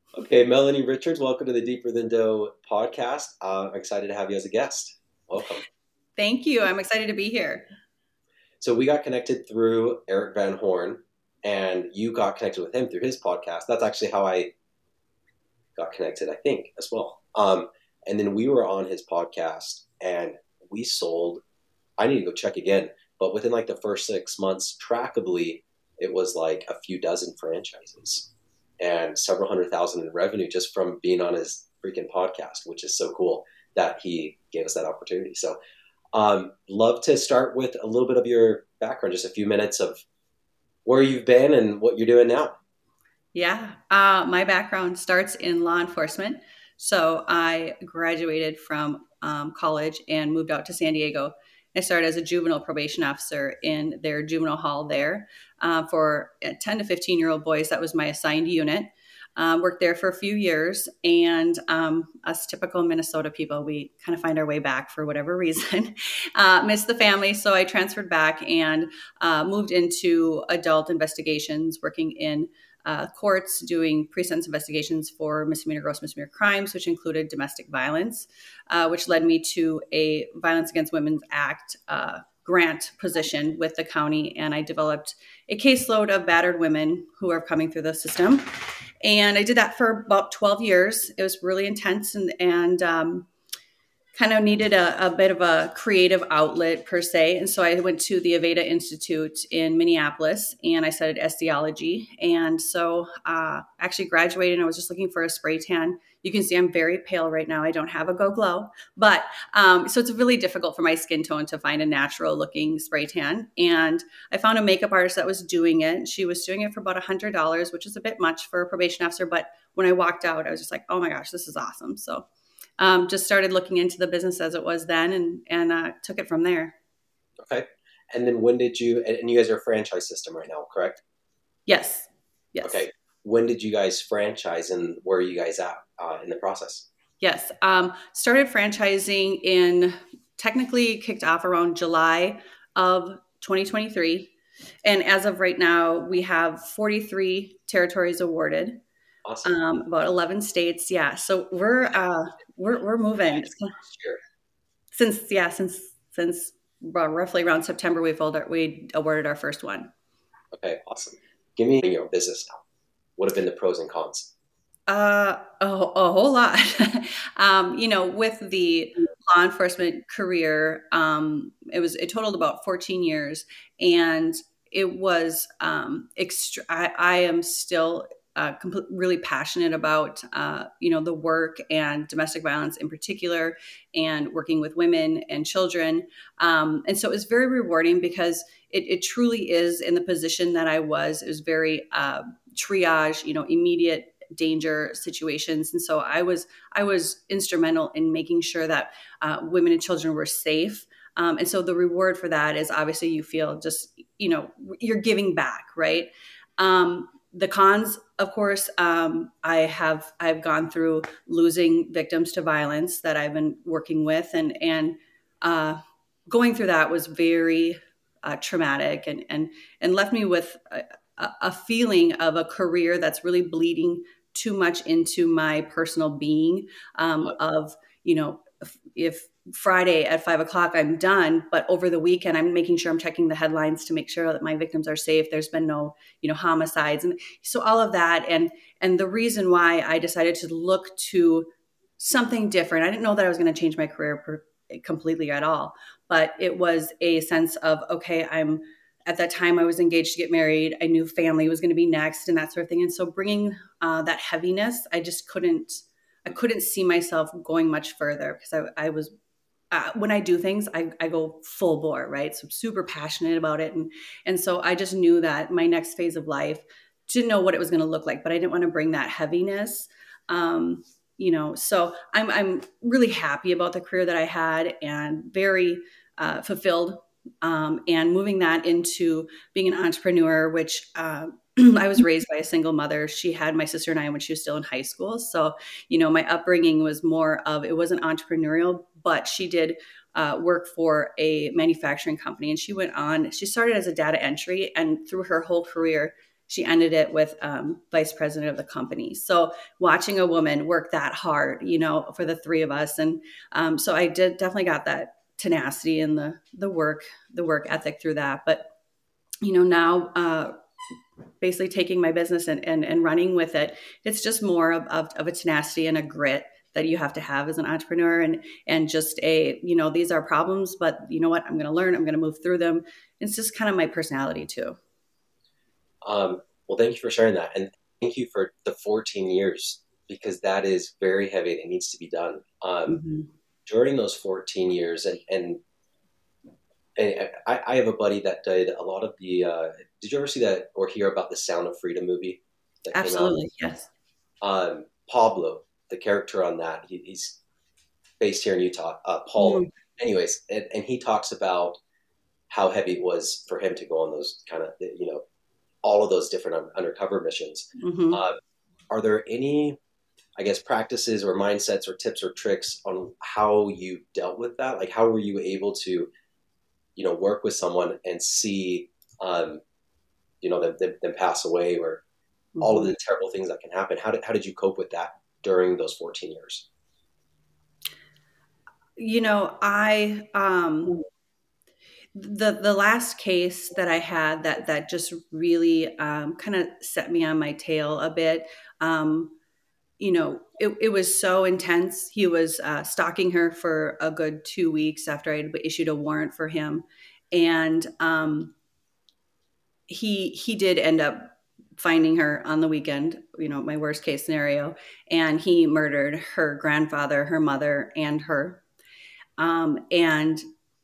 Okay, Melanie Richards, welcome to the Deeper Than Dough podcast. I'm excited to have you as a guest. Welcome. Thank you. I'm excited to be here. So we got connected through Eric Van Horn, and you got connected with him through his podcast. That's actually how I got connected, I think, as well. And then we were on his podcast, and we sold. I need to go check again, but within like the first 6 months, trackably, it was like a few dozen franchises and several hundred thousand in revenue just from being on his freaking podcast, which is so cool that he gave us that opportunity. So, love to start with a little bit of your background, just a few minutes of where you've been and what you're doing now. Yeah. My background starts in law enforcement. So I graduated from college and moved out to San Diego. I started as a juvenile probation officer in their juvenile hall there for 10 to 15-year-old boys. That was my assigned unit. Worked there for a few years, and us typical Minnesota people, we kind of find our way back for whatever reason. Missed the family, so I transferred back and moved into adult investigations, working in courts, doing pre-sentence investigations for misdemeanor, gross misdemeanor crimes, which included domestic violence, which led me to a Violence Against Women's Act grant position with the county, and I developed a caseload of battered women who are coming through the system. And I did that for about 12 years. It was really intense and kind of needed a bit of a creative outlet per se. And so I went to the Aveda Institute in Minneapolis and I studied osteology. And so actually graduated and I was just looking for a spray tan. You can see I'm very pale right now. I don't have a Go Glow, but so it's really difficult for my skin tone to find a natural looking spray tan. And I found a makeup artist that was doing it. She was doing it for about $100, which is a bit much for a probation officer. But when I walked out, I was just like, oh my gosh, this is awesome. So just started looking into the business as it was then and took it from there. Okay. And then when did you, and you guys are a franchise system right now, correct? Yes. Yes. Okay. When did you guys franchise and where are you guys at in the process? Yes. Started franchising in technically kicked off around July of 2023. And as of right now, we have 43 territories awarded, Awesome. about 11 states. Yeah. So we're moving. Last year. Since roughly around September, we awarded our first one. Okay, awesome. Give me your business now. What have been the pros and cons? A whole lot. With the law enforcement career, it totaled about 14 years, and it was I am still really passionate about the work and domestic violence in particular, and working with women and children, and so it was very rewarding because it truly is in the position that I was. It was very triage, immediate danger situations, and so I was instrumental in making sure that women and children were safe. And so the reward for that is obviously you feel just you're giving back, right? The cons, of course, I've gone through losing victims to violence that I've been working with, and going through that was very traumatic and left me with a feeling of a career that's really bleeding too much into my personal being, of if Friday at 5 o'clock I'm done, but over the weekend I'm making sure I'm checking the headlines to make sure that my victims are safe. There's been no homicides, and so all of that, and the reason why I decided to look to something different. I didn't know that I was going to change my career completely at all, but it was a sense of, okay, at that time I was engaged to get married. I knew family was going to be next and that sort of thing. And so bringing that heaviness, I couldn't see myself going much further because I was, when I do things, I go full bore, right? So I'm super passionate about it. And so I just knew that my next phase of life, didn't know what it was going to look like, but I didn't want to bring that heaviness. So I'm really happy about the career that I had and very fulfilled, and moving that into being an entrepreneur, which I was raised by a single mother. She had my sister and I when she was still in high school. So, my upbringing was more of, it wasn't entrepreneurial, but she did work for a manufacturing company. And she started as a data entry, and through her whole career, she ended it with vice president of the company. So watching a woman work that hard, for the three of us. And so I definitely got that tenacity and the work ethic through that. But, now basically taking my business and running with it, it's just more of a tenacity and a grit that you have to have as an entrepreneur, and just these are problems, but you know what, I'm going to learn, I'm going to move through them. It's just kind of my personality too. Well, thank you for sharing that. And thank you for the 14 years, because that is very heavy and it needs to be done. Mm-hmm. During those 14 years, and I have a buddy that did a lot of the, did you ever see that or hear about the Sound of Freedom movie that Absolutely, came out? yes. Pablo, the character on that, he's based here in Utah, Paul. Mm-hmm. Anyways, and he talks about how heavy it was for him to go on those kind of, all of those different undercover missions. Mm-hmm. Are there any, I guess, practices or mindsets or tips or tricks on how you dealt with that? Like, how were you able to, work with someone and see, them pass away, or all of the terrible things that can happen? How did you cope with that during those 14 years? I the last case that I had that just really kind of set me on my tail a bit. It was so intense. He was stalking her for a good 2 weeks after I'd issued a warrant for him, and he did end up finding her on the weekend. My worst case scenario, and he murdered her grandfather, her mother, and her. And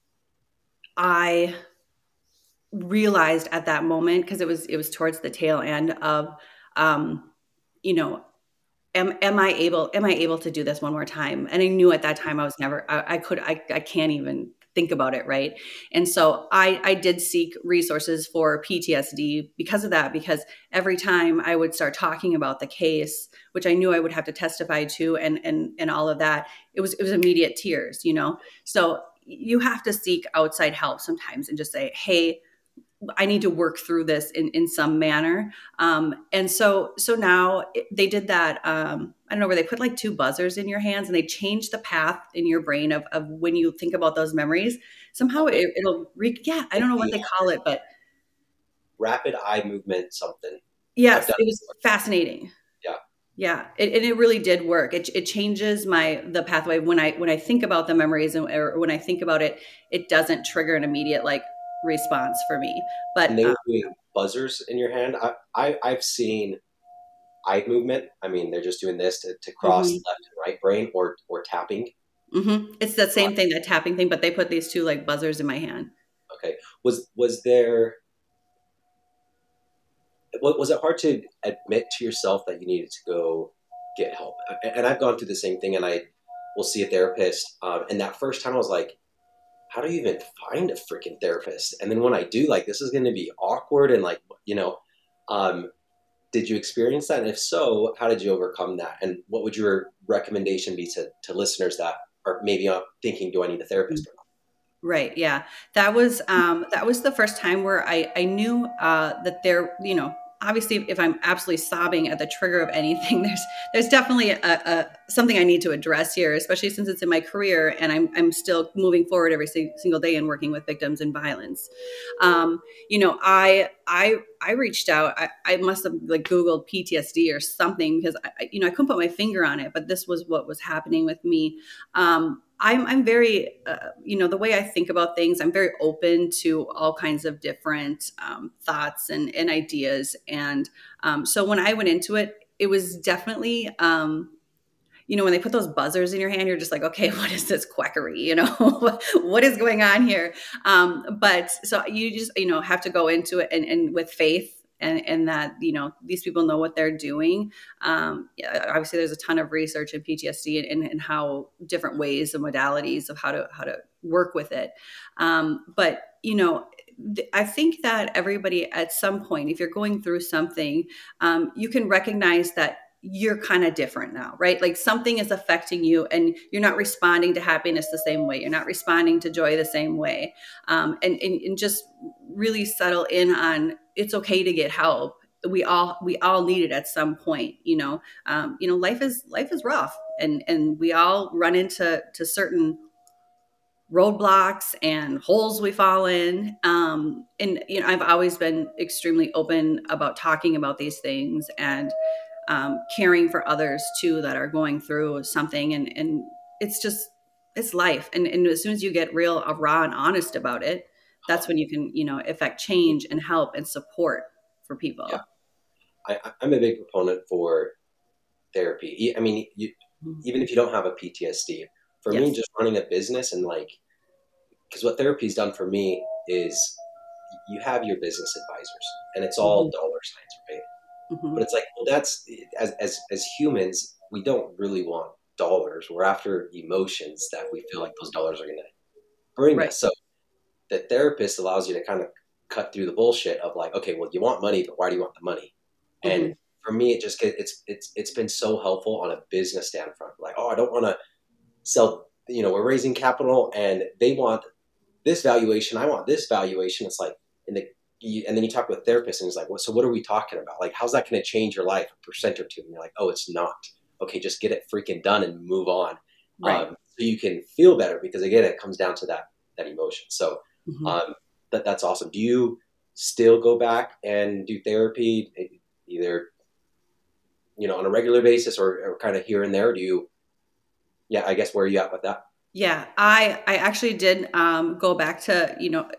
I realized at that moment, because it was towards the tail end of, you know, am I able to do this one more time? And I knew at that time I was never, I can't even think about it. Right. And so I did seek resources for PTSD because of that, because every time I would start talking about the case, which I knew I would have to testify to, and all of that, it was immediate tears, So you have to seek outside help sometimes and just say, hey, I need to work through this in some manner. And so now they did that. I don't know, where they put like two buzzers in your hands and they change the path in your brain of when you think about those memories. Somehow it'll I don't know what they call it, but rapid eye movement, something. Yes, it was fascinating. Yeah. Yeah. It really did work. It changes the pathway when I think about the memories, or when I think about it, it doesn't trigger an immediate response for me. But and they were doing buzzers in your hand. I've seen eye movement. I mean, they're just doing this to cross left and right brain, or tapping. Mm-hmm. It's the same thing, that tapping thing, but they put these two buzzers in my hand. Okay. Was it hard to admit to yourself that you needed to go get help? And I've gone through the same thing, and I will see a therapist. And that first time I was like, how do you even find a freaking therapist? And then when I do, this is going to be awkward. And did you experience that? And if so, how did you overcome that? And what would your recommendation be to listeners that are maybe thinking, do I need a therapist or not? Right. Yeah. That was the first time where I knew that there, obviously if I'm absolutely sobbing at the trigger of anything, there's definitely a something I need to address here, especially since it's in my career and I'm still moving forward every single day and working with victims in violence. I reached out. I must have Googled PTSD or something, because I couldn't put my finger on it, but this was what was happening with me. I'm very, the way I think about things, I'm very open to all kinds of different thoughts and ideas. And so when I went into it, it was definitely, when they put those buzzers in your hand, you're just like, okay, what is this quackery? What is going on here? But so you just, have to go into it and with faith. And that, these people know what they're doing. Obviously, there's a ton of research in PTSD and how different ways and modalities of how to work with it. But, I think that everybody at some point, if you're going through something, you can recognize that you're kind of different now, right? Something is affecting you and you're not responding to happiness the same way. You're not responding to joy the same way. And just really settle in on, it's okay to get help. we all need it at some point. Life is rough, and we all run into certain roadblocks and holes we fall in. And I've always been extremely open about talking about these things, and caring for others too that are going through something. And it's life. And as soon as you get real, raw and honest about it, that's when you can, affect change and help and support for Yeah. people. I'm a big proponent for therapy. I mean, even if you don't have a PTSD, for me, Yes. just running a business and like, because what therapy's done for me is you have your business advisors and it's all Hmm. dollar signs, right? Hmm. But it's like, well, that's as humans, we don't really want dollars. We're after emotions that we feel like those dollars are going to bring Right. us. So the therapist allows you to kind of cut through the bullshit of like, okay, well, you want money, but why do you want the money? And Hmm. for me, it just it's been so helpful on a business standpoint. Like, oh, I don't want to sell. We're raising capital, and they want this valuation. I want this valuation. It's like, and then you talk with therapists, and it's like, well, so what are we talking about? Like, how's that going to change your life a percent or two? And you're like, oh, it's not. Okay, just get it freaking done and move on. Right. So you can feel better because again, it comes down to that emotion. So Hmm. um, that's awesome. Do you still go back and do therapy either on a regular basis or kind of here and there? Do you? Yeah, I guess where are you at with that? Yeah, I actually did go back to,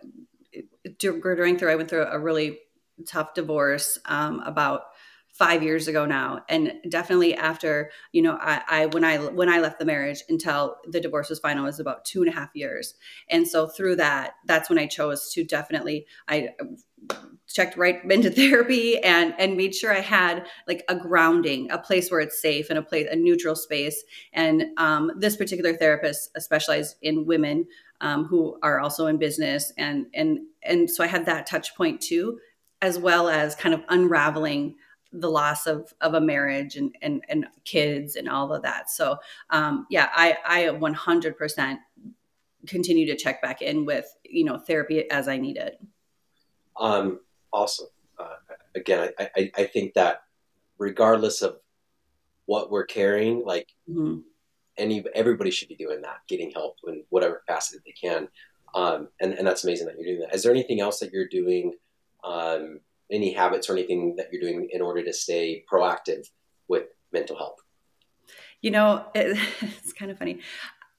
I went through a really tough divorce about 5 years ago now, and definitely after, I when I left the marriage until the divorce was final was about 2.5 years. And so through that's when I chose to definitely, I checked right into therapy, and made sure I had like a grounding, a place where it's safe, and a neutral space. And this particular therapist specialized in women who are also in business, and so I had that touch point too, as well as kind of unraveling the loss of a marriage, and kids and all of that. So yeah, I 100% continue to check back in with therapy as I need it. Um, Awesome. Uh, Again, I think that regardless of what we're carrying, like Mhm. everybody should be doing that, getting help in whatever capacity they can. And that's amazing that you're doing that. Is there anything else that you're doing? Any habits or anything that you're doing in order to stay proactive with mental health? It's kind of funny.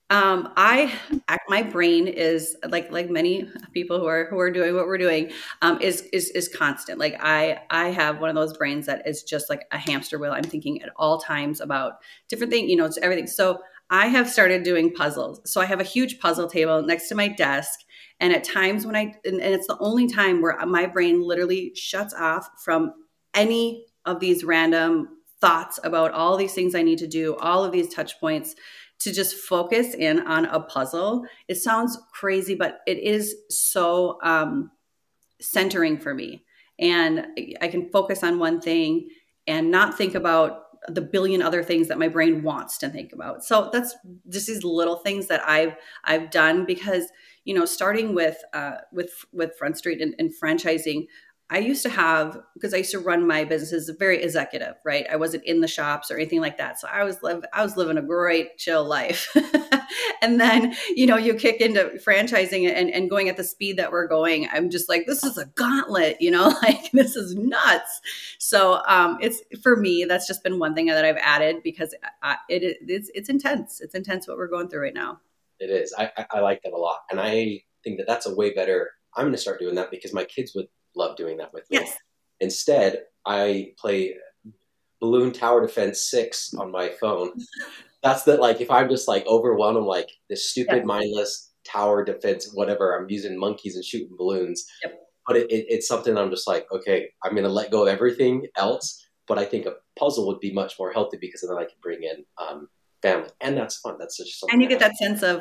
My brain is like many people who are doing what we're doing, is constant. Like I have one of those brains that is just like a hamster wheel. I'm thinking at all times about different things, it's everything. So I have started doing puzzles. So I have a huge puzzle table next to my desk. And at times and it's the only time where my brain literally shuts off from any of these random thoughts about all these things I need to do, all of these touch points, to just focus in on a puzzle. It sounds crazy, but it is so centering for me. And I can focus on one thing and not think about the billion other things that my brain wants to think about. So that's just these little things that I've done, because starting with Front Street and franchising, I used to have, because I used to run my businesses very executive, right? I wasn't in the shops or anything like that. So I was living a great chill life. And then, you kick into franchising and going at the speed that we're going. I'm just like, this is a gauntlet, like this is nuts. So it's, for me, that's just been one thing that I've added, because it's intense. It's intense what we're going through right now. It is. I like that a lot, and I think that that's a way better. I'm going to start doing that because my kids would love doing that with me. Yes. Instead, I play Balloon Tower Defense 6 on my phone. That's the like if I'm just like overwhelmed, I'm like this stupid Yep. mindless tower defense, whatever. I'm using monkeys and shooting balloons, Yep. but it's something I'm just like, okay, I'm gonna let go of everything else. But I think a puzzle would be much more healthy because then I can bring in family, and that's fun. That's just And something you I get have. that sense of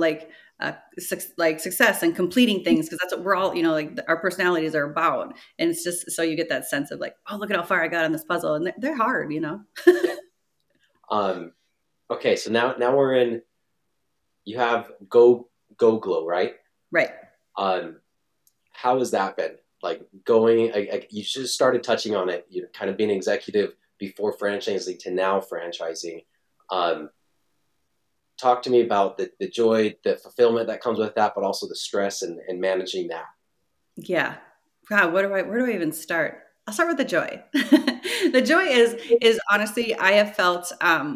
like success and completing things, because that's what we're all, like our personalities are about. And it's just, so you get that sense of like, oh, look at how far I got on this puzzle, and they're hard. Yeah. Um, okay, so now we're in. You have Go Glow, right? Right. Um, how has that been? like going, you just started touching on it, you know, kind of being executive before franchising to now franchising. Um, Talk to me about the joy, the fulfillment that comes with that, but also the stress and managing that. Yeah. God, where do I even start? I'll start with the joy. The joy is honestly, I have felt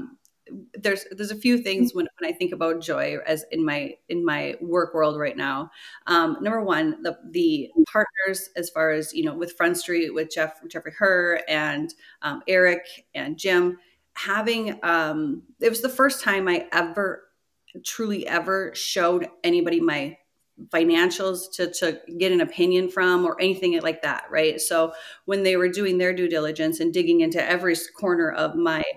there's a few things when I think about joy as in my work world right now. Number one, the partners, as far as you know, with Front Street, with Jeffrey Herr and Eric and Jim, having it was the first time I ever truly ever showed anybody my financials to get an opinion from or anything like that, right? So when they were doing their due diligence and digging into every corner of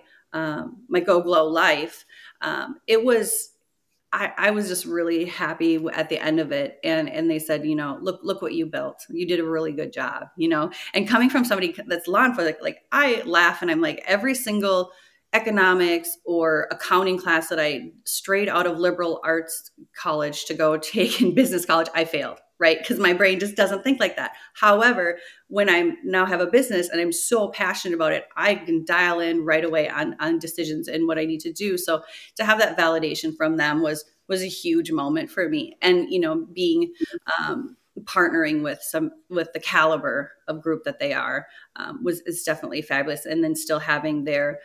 my Go Glow life, it was I was just really happy at the end of it, and they said, you know, look what you built. You did a really good job, you know. And coming from somebody that's law enforcement, like I laugh and I'm like every single economics or accounting class that I strayed out of liberal arts college to go take in business college, I failed, right? Because my brain just doesn't think like that. However, when I now have a business and I'm so passionate about it, I can dial in right away on decisions and what I need to do. So to have that validation from them was a huge moment for me. And you know, being partnering with the caliber of group that they are was is definitely fabulous. And then still having their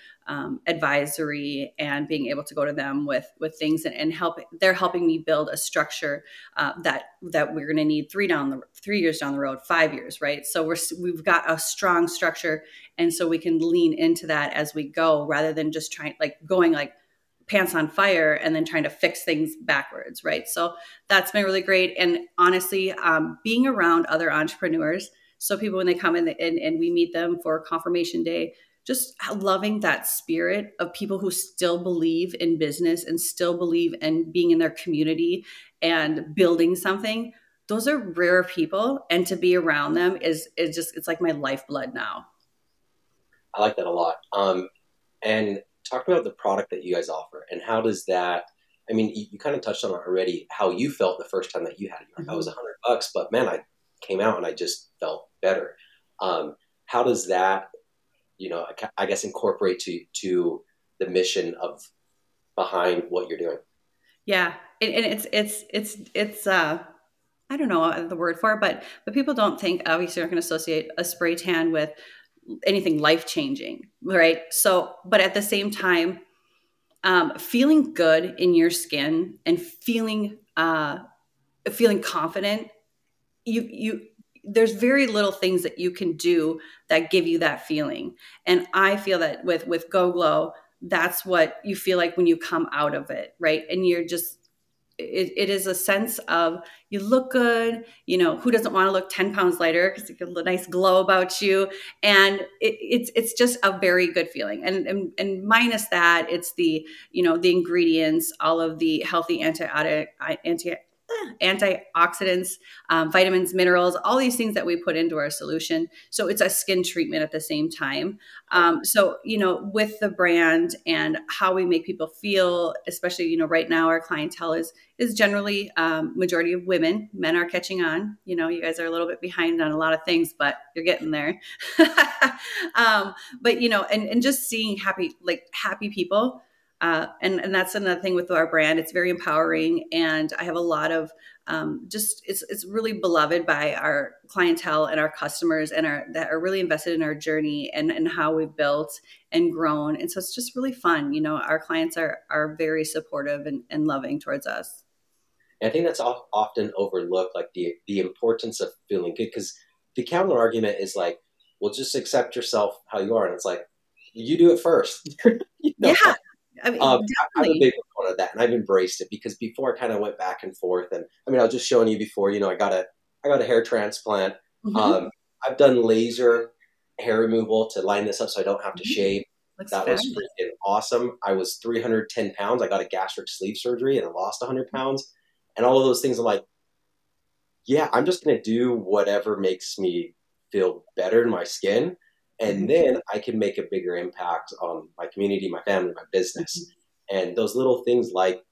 advisory and being able to go to them with things and help. They're helping me build a structure that we're going to need 3 years down the road, 5 years, right? So we've got a strong structure, and so we can lean into that as we go, rather than just trying going like pants on fire and then trying to fix things backwards, right? So that's been really great. And honestly, being around other entrepreneurs, so people when they come in and we meet them for confirmation day, just loving that spirit of people who still believe in business and still believe in being in their community and building something. Those are rare people, and to be around them is just it's like my lifeblood now. I like that a lot. And talk about the product that you guys offer and how does that, I mean, you kind of touched on it already, how you felt the first time that you had it. You're like, I was $100, but man, I came out and I just felt better. How does that, you know, I guess incorporate to the mission of behind what you're doing? Yeah, and it's I don't know the word for it, but people don't think obviously are going to associate a spray tan with anything life changing, right? So, but at the same time, feeling good in your skin and feeling confident, you there's very little things that you can do that give you that feeling. And I feel that with Go Glow, that's what you feel like when you come out of it, right? And you're just it is a sense of you look good, you know, who doesn't want to look 10 pounds lighter because you get a nice glow about you. And it's just a very good feeling. And minus that, it's the, you know, the ingredients, all of the healthy antioxidants, vitamins, minerals, all these things that we put into our solution. So it's a skin treatment at the same time. So, you know, with the brand and how we make people feel, especially, you know, right now our clientele is generally majority of women. Men are catching on. You know, you guys are a little bit behind on a lot of things, but you're getting there. But, you know, and just seeing happy people. And that's another thing with our brand. It's very empowering, and I have a lot of just it's really beloved by our clientele and our customers and that are really invested in our journey and how we've built and grown. And so it's just really fun. You know, our clients are very supportive and loving towards us. And I think that's often overlooked, like the importance of feeling good, because the counter argument is like, well, just accept yourself how you are, and it's like you do it first. You know, Yeah. I mean, I'm a definitely. big proponent of that, and I've embraced it because before I kind of went back and forth, and I mean, I was just showing you before. You know, I got a hair transplant. Mhm. Um, I've done laser hair removal to line this up so I don't have to Mhm. shave. Looks That was fabulous. freaking awesome. I was 310 pounds. I got a gastric sleeve surgery and I lost 100 pounds, and all of those things. I'm like, yeah, I'm just gonna do whatever makes me feel better in my skin, and Mhm. then I can make a bigger impact on my community, my family, my business. Mhm. And those little things like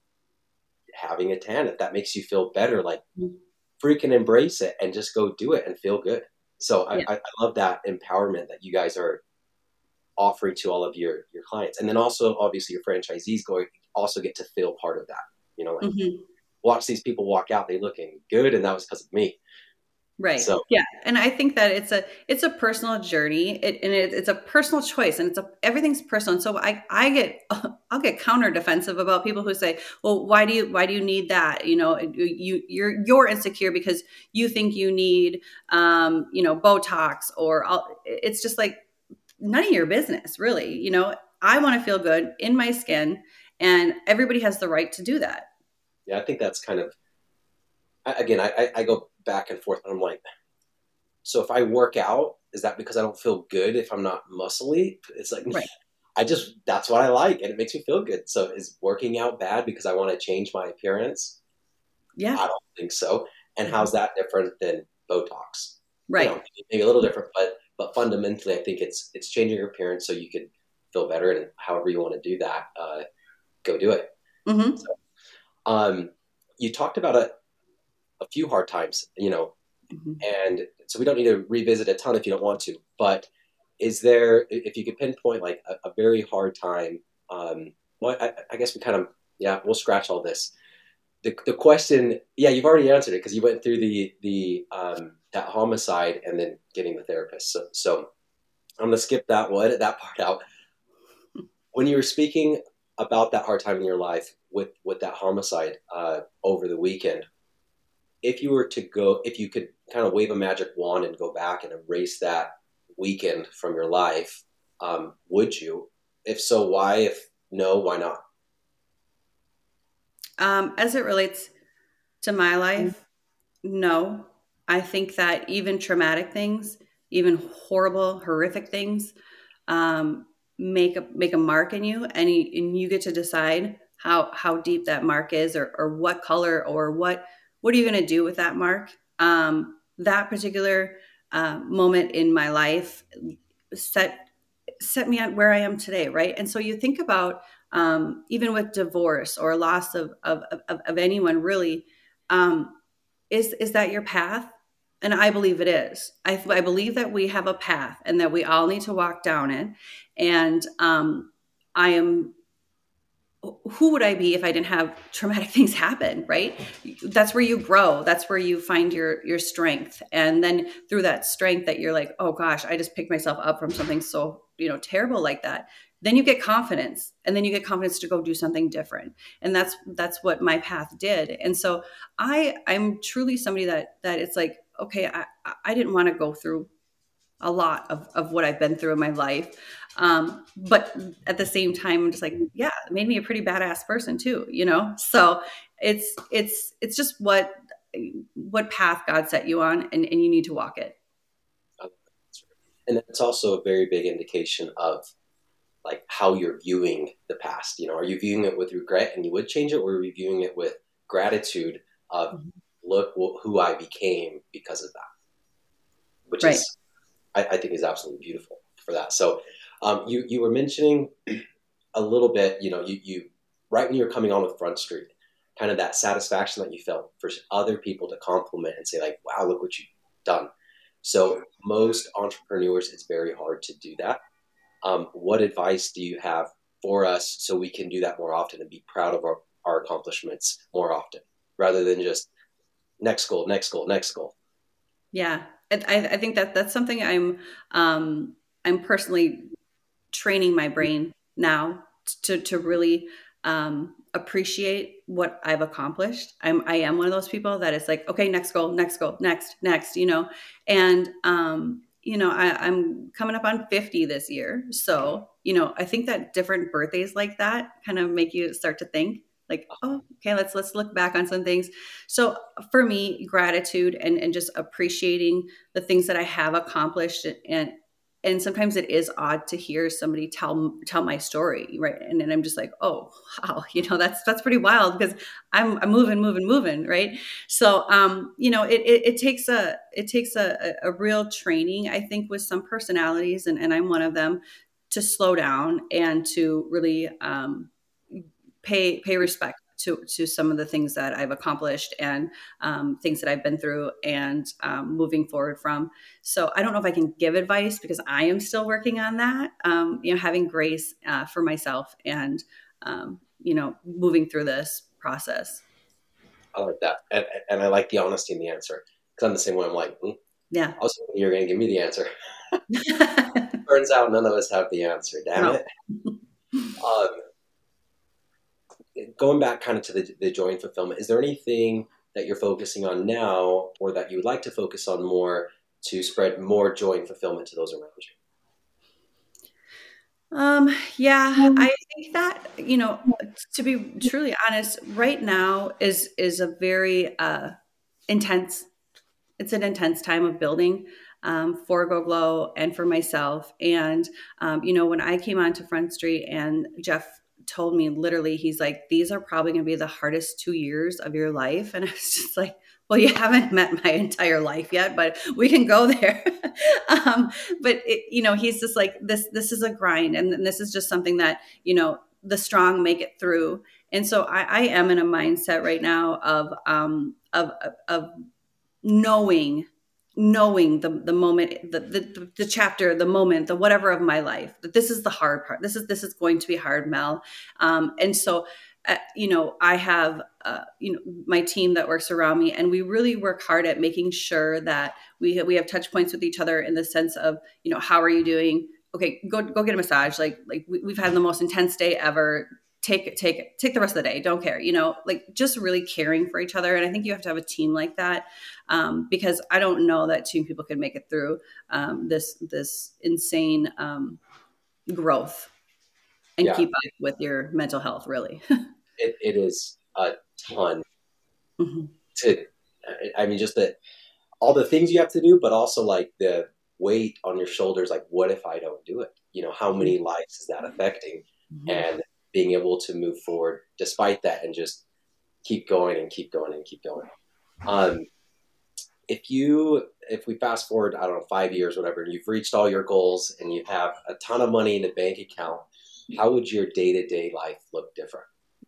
having a tan, if that makes you feel better, like Mhm. freaking embrace it and just go do it and feel good. So Yeah. I love that empowerment that you guys are offering to all of your clients. And then also obviously your franchisees going also get to feel part of that. Like Hmm. watch these people walk out, they looking good, and that was because of me. Right. So Yeah. And I think that it's a personal journey, it's a personal choice, and everything's personal. And so I'll get counter defensive about people who say, well, why do you need that? You're insecure because you think you need, Botox, it's just like none of your business, really. I want to feel good in my skin, and everybody has the right to do that. yeah, I think that's kind of, again, I go back and forth and I'm like, so if I work out, is that because I don't feel good if I'm not muscly? It's like, Right. that's what I like and it makes me feel good. So is working out bad because I want to change my appearance? Yeah. I don't think so. And how's that different than Botox? Right. Maybe a little different, but fundamentally, I think it's changing your appearance so you can feel better. And however you want to do that, go do it. Hmm. So, you talked about a few hard times, Hmm. and so we don't need to revisit a ton if you don't want to. But is there, if you could pinpoint like a very hard time? Well, I guess we kind of, yeah, we'll scratch all this. The question, yeah, you've already answered it because you went through the that homicide and then getting the therapist. So I'm gonna skip that. We'll edit that part out. When you were speaking about that hard time in your life with that homicide over the weekend, if you could kind of wave a magic wand and go back and erase that weekend from your life, would you? If so, why? If no, why not? As it relates to my life, no. I think that even traumatic things, even horrible, horrific things, um, make a mark in you, and you get to decide how deep that mark is, or what color, or what are you going to do with that mark. That particular moment in my life set set me on where I am today, right? And so you think about, even with divorce or loss of anyone, really, um, is that your path? And I believe it is. I believe that we have a path and that we all need to walk down it. And I am who would I be if I didn't have traumatic things happen, right? That's where you grow. That's where you find your strength. And then through that strength that you're like, oh gosh, I just picked myself up from something so, terrible like that. Then you get confidence, and then you get confidence to go do something different. And that's what my path did. And so I'm truly somebody that it's like, okay, I didn't want to go through a lot of what I've been through in my life. But at the same time, I'm just like, yeah, it made me a pretty badass person too. So it's just what path God set you on, and you need to walk it. And it's also a very big indication of like how you're viewing the past. Are you viewing it with regret and you would change it, or are you viewing it with gratitude of look who I became because of that, which Right. is I think is absolutely beautiful for that. So you were mentioning a little bit, you right when you were coming on with Front Street, kind of that satisfaction that you felt for other people to compliment and say like, wow, look what you've done. So most entrepreneurs, it's very hard to do that. What advice do you have for us so we can do that more often and be proud of our accomplishments more often rather than just next goal, next goal, next goal? Yeah. I think that's something I'm personally training my brain now to really appreciate what I've accomplished. I am one of those people that is like, okay, next goal, next goal, next, and I'm coming up on 50 this year. So, I think that different birthdays like that kind of make you start to think like, oh, okay, let's look back on some things. So for me, gratitude and just appreciating the things that I have accomplished, and sometimes it is odd to hear somebody tell my story, right? And then I'm just like, oh wow, that's pretty wild, because I'm moving, right? So it takes a real training, I think, with some personalities, and I'm one of them, to slow down and to really pay respect to some of the things that I've accomplished and things that I've been through and moving forward from. So I don't know if I can give advice because I am still working on that. Having grace for myself and moving through this process. I like that, and I like the honesty in the answer because I'm the same way. I'm like, Yeah. I was hoping you were going to give me the answer. Turns out none of us have the answer. Damn No. it. Going back kind of to the joy and fulfillment, is there anything that you're focusing on now or that you would like to focus on more to spread more joy and fulfillment to those around you? Yeah, I think that, to be truly honest, right now is a very intense, it's an intense time of building for Go Glow and for myself. And, when I came onto Front Street and Jeff told me literally, he's like, these are probably going to be the hardest 2 years of your life. And I was just like, well, you haven't met my entire life yet, but we can go there. But he's just like, this is a grind. And this is just something that, the strong make it through. And so I am in a mindset right now of knowing the moment, the chapter, the moment, the whatever of my life, that this is the hard part. This is going to be hard, Mel. And so, I have, my team that works around me, and we really work hard at making sure that we have touch points with each other in the sense of, how are you doing? Okay, go get a massage. Like we've had the most intense day ever. Take the rest of the day. Don't care, like just really caring for each other. And I think you have to have a team like that, because I don't know that two people can make it through this insane growth and Yeah, keep up with your mental health, really. it is a ton Mm-hmm. to, I mean, just all the things you have to do, but also like the weight on your shoulders. Like, what if I don't do it? How many lives is that affecting? Mm-hmm. And being able to move forward despite that and just keep going and keep going and keep going. If we fast forward, I don't know, 5 years, whatever, and you've reached all your goals and you have a ton of money in the bank account, how would your day-to-day life look different?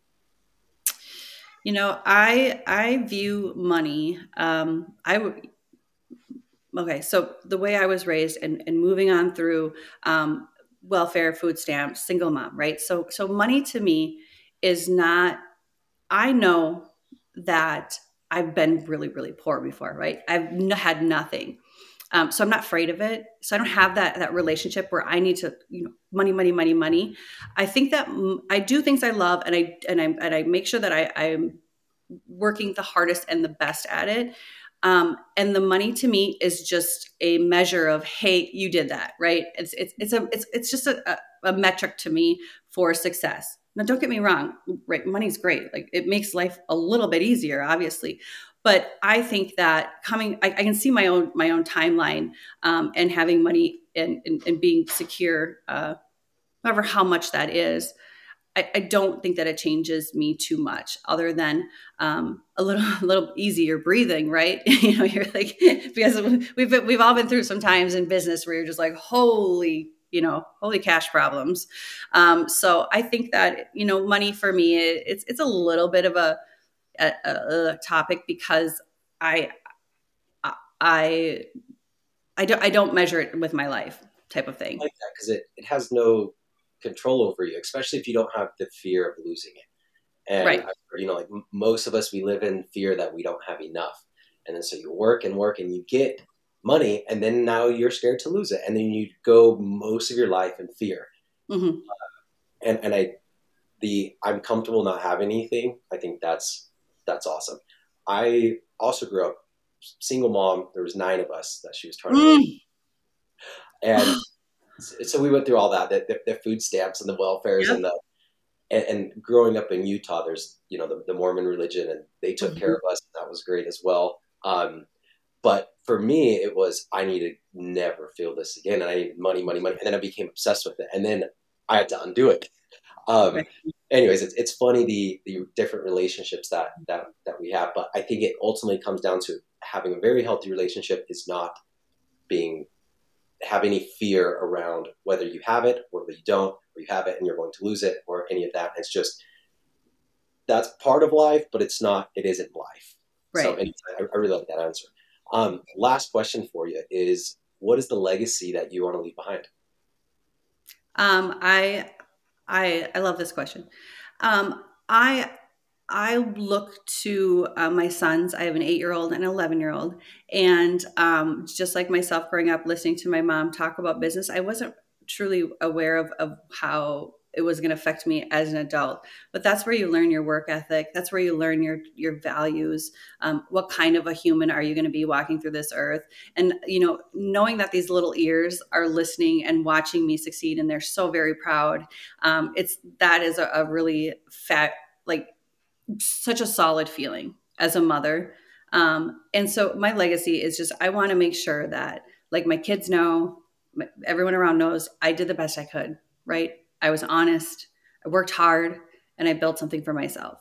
I view money. I would. Okay, so the way I was raised and moving on through welfare, food stamps, single mom, right? So money to me is not. I know that I've been really, really poor before, right? Had nothing. So I'm not afraid of it. So I don't have that relationship where I need to, money, money, money, money. I think that I do things I love, and I make sure that I'm working the hardest and the best at it. And the money to me is just a measure of, hey, you did that, right? It's just a metric to me for success. Now, don't get me wrong, right? Money's great. Like it makes life a little bit easier, obviously. But I think that I can see my own timeline, and having money and being secure, no matter how much that is. I don't think that it changes me too much, other than a little easier breathing, right? You're like, because we've all been through some times in business where you're just like, holy cash problems. So I think that money for me, it's a little bit of a topic because I I I don't measure it with my life type of I thing. like that because it has no control over you, especially if you don't have the fear of losing it. And Right. I've heard, like most of us, we live in fear that we don't have enough. And then so you work and work and you get money, and then now you're scared to lose it. And then you go most of your life in fear. Hmm. And I'm comfortable not having anything. I think that's awesome. I also grew up single mom. There was 9 of us that she was trying to raise. And so we went through all that, the food stamps and the welfares Yep. and and growing up in Utah, there's the Mormon religion, and they took care Mhm. of us. That was great as well. But for me, it was I need to never feel this again, and I needed money, money, money, and then I became obsessed with it, and then I had to undo it. Um, Right. anyways, it's funny the different relationships that we have, but I think it ultimately comes down to having a very healthy relationship is not being have any fear around whether you have it or whether you don't, or you have it and you're going to lose it, or any of that. It's just that's part of life, but it isn't life. So Right. and I really like that answer. Last question for you is, what is the legacy that you want to leave behind? Um, I I love this question. Um, I I look to my sons. I have an 8-year-old and an 11-year-old, and just like myself, growing up listening to my mom talk about business, I wasn't truly aware of how it was going to affect me as an adult. But that's where you learn your work ethic. That's where you learn your values. What kind of a human are you going to be walking through this earth? And knowing that these little ears are listening and watching me succeed, and they're so very proud. It's that is a really fat like such a solid feeling as a mother. And so my legacy is just I want to make sure that like my kids know, everyone around knows I did the best I could. Right? I was honest. I worked hard, and I built something for myself.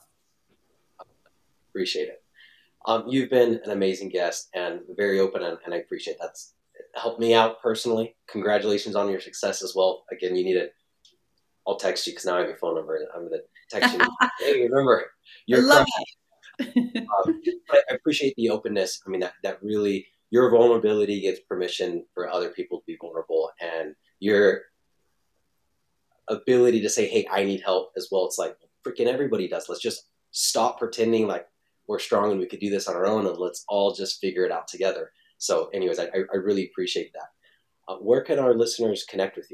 Appreciate it. You've been an amazing guest and very open, and I appreciate that's helped me out personally. Congratulations on your success as well. Again, you need it. I'll text you because now I have your phone number, and I'm going to text you. Hey, remember, I you're love crushing. it. But I appreciate the openness. I mean, that really, your vulnerability gives permission for other people to be vulnerable, and your ability to say, "Hey, I need help" as well. It's like freaking everybody does. Let's just stop pretending like we're strong and we could do this on our own, and let's all just figure it out together. So, anyways, I really appreciate that. Where can our listeners connect with you?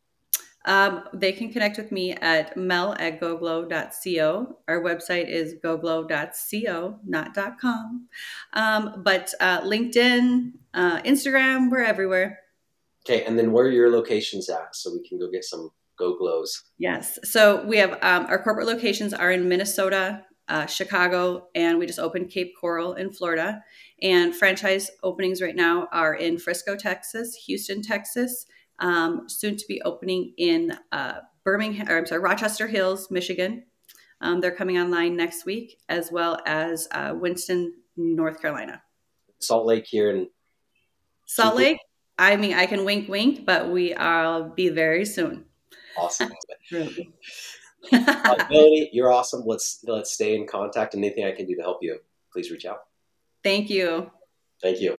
They can connect with me at mel@goglow.co. Our website is goglow.co, not .com. But LinkedIn, Instagram, we're everywhere. Okay, and then where are your locations at so we can go get some Go Glows? Yes. So we have our corporate locations are in Minnesota, Chicago, and we just opened Cape Coral in Florida. And franchise openings right now are in Frisco, Texas, Houston, Texas, soon to be opening in Birmingham, or I'm sorry, Rochester Hills, Michigan. They're coming online next week, as well as Winston, North Carolina. Salt Lake here in Salt super Lake, I mean, I can wink, wink, but we be very soon. awesome. Really. Melanie, you're awesome. Let's stay in contact. Anything I can do to help you, please reach out. Thank you. Thank you.